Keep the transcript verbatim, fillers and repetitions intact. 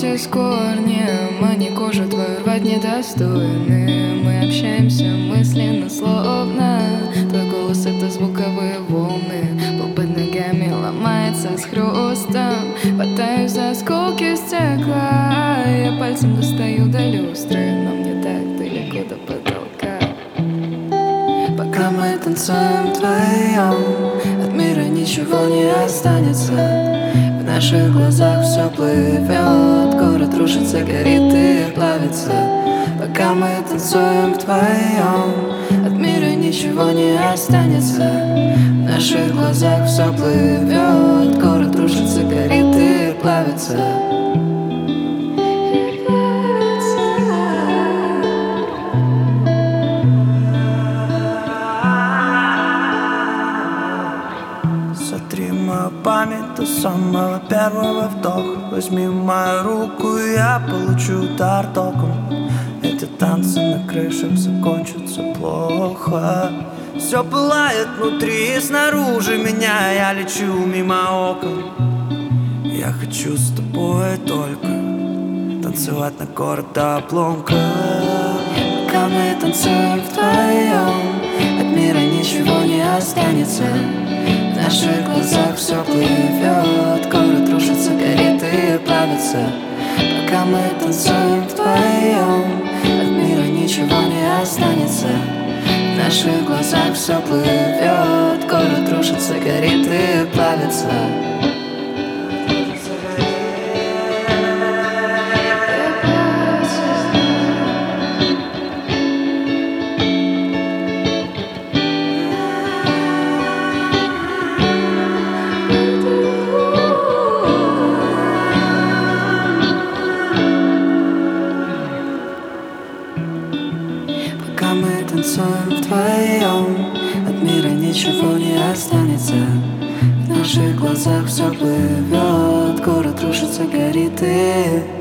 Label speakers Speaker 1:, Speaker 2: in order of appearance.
Speaker 1: корте с корнем, они кожу твою рвать недостойны. Мы общаемся мысленно, словно твой голос — это звуковые волны. Пол под ногами ломается с хрустом, хватаюсь за осколки стекла. Я пальцем достаю до люстры, но мне так далеко до потолка. Пока мы танцуем вдвоем, от мира ничего не останется. В наших глазах все плывет, город рушится, горит и плавится. Пока мы танцуем вдвоем, от мира ничего не останется. В наших глазах все плывет, город рушится, горит и плавится.
Speaker 2: Сотри мою память до самого первого вдоха. Возьми мою руку, и я получу удар током. Эти танцы на крышах закончатся плохо. Все пылает внутри и снаружи меня, я лечу мимо окон. Я хочу с тобой только танцевать на город до обломка.
Speaker 1: Пока мы танцуем вдвоем, от мира ничего не останется. В наших глазах все плывет, город рушится, горит и плавится. Пока мы танцуем вдвоем, от мира ничего не останется. В наших глазах все плывет, город рушится, горит и плавится.
Speaker 2: Пока мы танцуем вдвоем, от мира ничего не останется. В наших глазах все плывет, город рушится, горит и